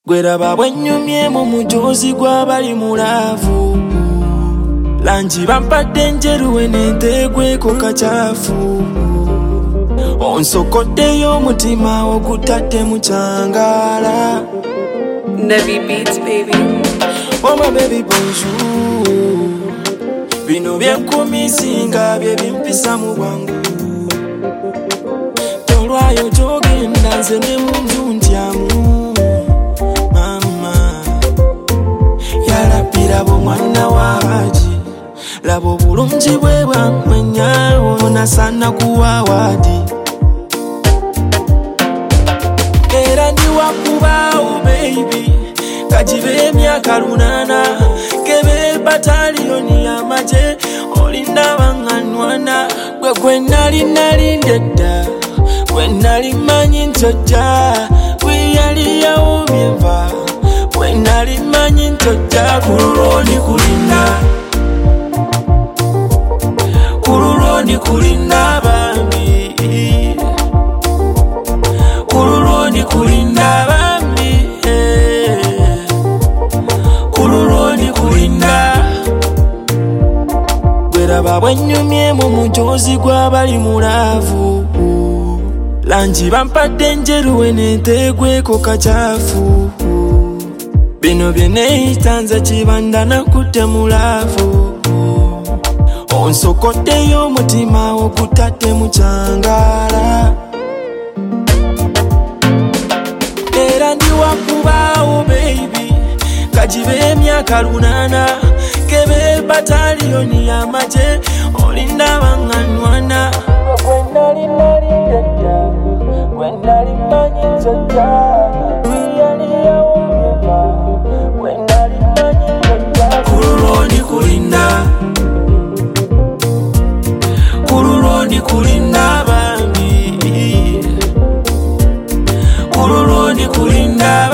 Gweraba bwenyumye mu mujozi gw'abali mulavu lanji bampadde njeruwe n'entegweko kacaafu onsokoddeyo omutima ogutadde mu kyangala. Nevi Beats, baby. Oh my baby bonjour, bino byenkumisinga bye bimpisa mu bwangu tolwayo gyogenda nze ne munju ntyamu mama yalabira bo mwana waji laba obulungi bwe bwamanya onasana kuwa wadi era ndi wakubaawo baby kajibe emyaka 8 kebe bataliyoni y'amaje olinda baŋŋanwana gwe nali ndedda gwe nali manyi ntojja gwe yali yawumye enva gwe nali manyi ntojja kululoni kulinda bambi kululoni kulinda bambi kululoni kulinda gweraba bwenyumye mu mujozi gw'abali mulavu lanji bampadde njeruwe n'entegweko kacaafu bino bye neeyitanze kibanda nakutte mulavu onsokoddeyo omutima ogutadde mu kyangala era ndi wakubaawo baby kajibe emyaka 8 kebe bataliyoni y'amaje olinda baŋŋanwana gwe nali manyi ntojja gwe yali yawumye enva gwe nali manyi ntojja kululoni kulinda bambi kululoni kulinda